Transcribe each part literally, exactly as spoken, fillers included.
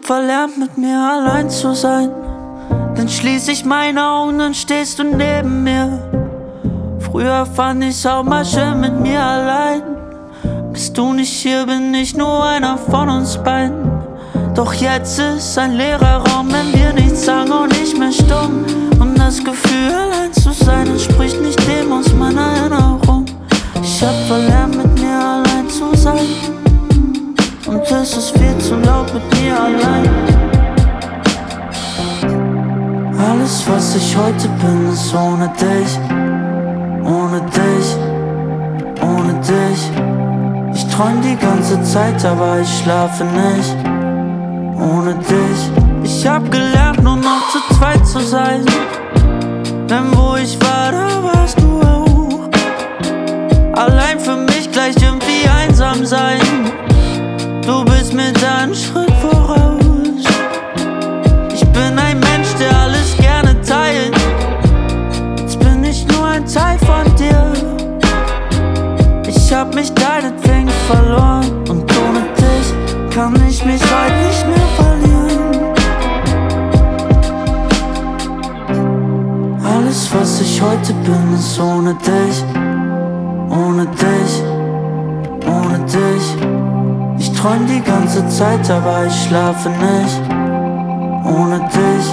verlernt, mit mir allein zu sein. Dann schließ ich meine Augen, dann stehst du neben mir. Früher fand ich's auch mal schön mit mir allein. Bist du nicht hier, bin ich nur einer von uns beiden. Doch jetzt ist ein leerer Raum, wenn wir nichts sagen und nicht mehr stumm. Und das Gefühl, allein zu sein, entspricht nicht dem aus meiner Erinnerung. Ich hab verlernt, mit mir allein zu sein. Und es ist viel zu laut mit mir allein. Alles, was ich heute bin, ist ohne dich. Ohne dich, ohne dich. Ich träum die ganze Zeit, aber ich schlafe nicht. Ohne dich. Ich hab gelernt, nur noch zu zweit zu sein. Denn wo ich war, da warst du auch. Allein für mich gleich irgendwie einsam sein. Du bist mir da einen Schritt voraus. Ich bin ein Mensch, der alles gerne teilt. Jetzt bin ich nur ein Teil von dir. Ich hab mich deinetwegen verloren. Und ohne dich kann ich mich heute nicht mehr verlieren. Alles, was ich heute bin, ist ohne dich. Ohne dich, ohne dich. Ich träum die ganze Zeit, aber ich schlafe nicht. Ohne dich.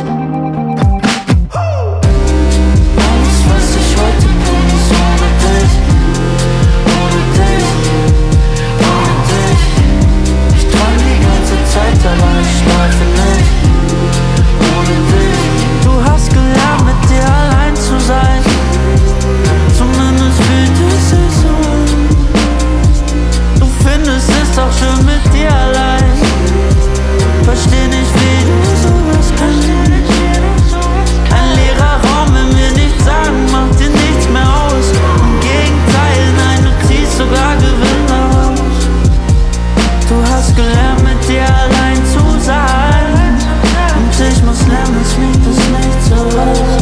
Alles, was ich heute bin, ist ohne dich. Ohne dich, ohne dich. Ich träum die ganze Zeit, aber ich schlafe nicht. Ohne dich. Du hast gelernt, mit dir allein zu sein. Zumindest fühlt es sich so an. Du findest es auch schön mit dir allein. Versteh nicht, wie du sowas kannst. Ein leerer Raum, wenn wir nichts sagen, macht dir nichts mehr aus. Im Gegenteil, nein, du ziehst sogar Gewinn raus. Du hast gelernt, mit dir allein zu sein. Und ich muss lernen, dass mich das nicht so ist.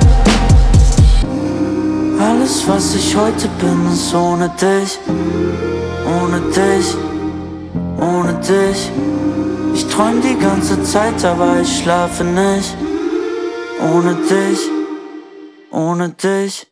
Alles, was ich heute bin, ist ohne dich. Ohne dich, ohne dich. Ich träum die ganze Zeit, aber ich schlafe nicht. Ohne dich, ohne dich.